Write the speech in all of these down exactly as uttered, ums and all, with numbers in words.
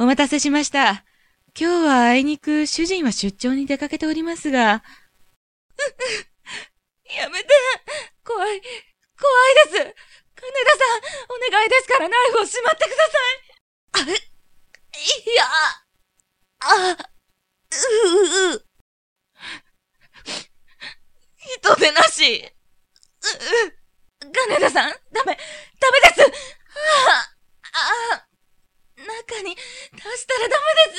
お待たせしました。今日はあいにく主人は出張に出かけておりますが。やめて。怖い。怖いです。金田さん、お願いですからナイフをしまってください。あ、いや、あ、うう、人でなし。うう、金田さん、ダメ、ダメです。ああ、あ、中に足したらダメです。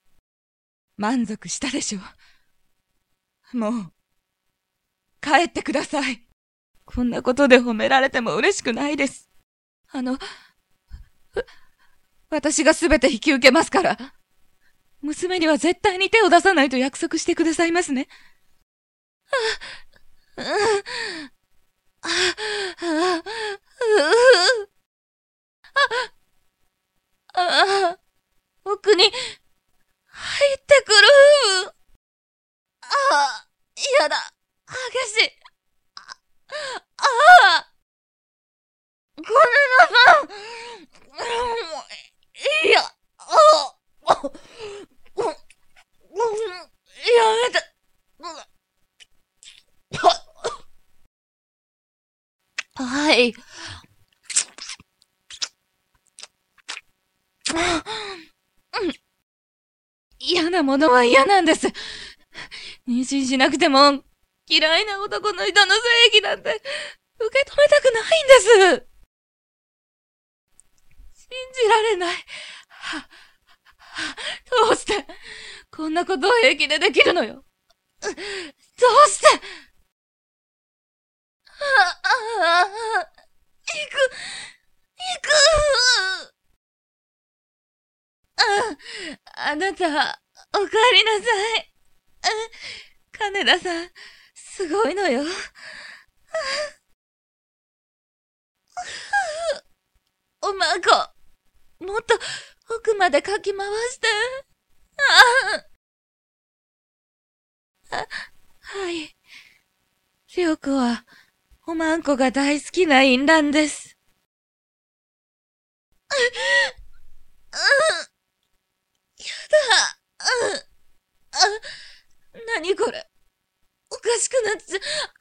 満足したでしょう。もう、帰ってください。こんなことで褒められても嬉しくないです。あの、私がすべて引き受けますから。娘には絶対に手を出さないと約束してくださいますね。あ、うん、あ、あ、あ、あ、奥に入ってくる。ああ、嫌だ。激しい。ああ、ごめんなさい。いや、ああ、やめて。はい。嫌なものは嫌なんです。妊娠しなくても嫌いな男の人の正義なんて受け止めたくないんです。信じられない。は、は、どうしてこんなことを平気でできるのよ。どうしてあ、あ、あ、行く、行く。あ、あなた、お帰りなさい。金田さん、すごいのよ。おまんこ、もっと奥までかき回して。あ、あ、はい。りょうこは、おまんこが大好きな淫乱です。うん、やだ。うん、あ、なにこれ。おかしくなっちゃ、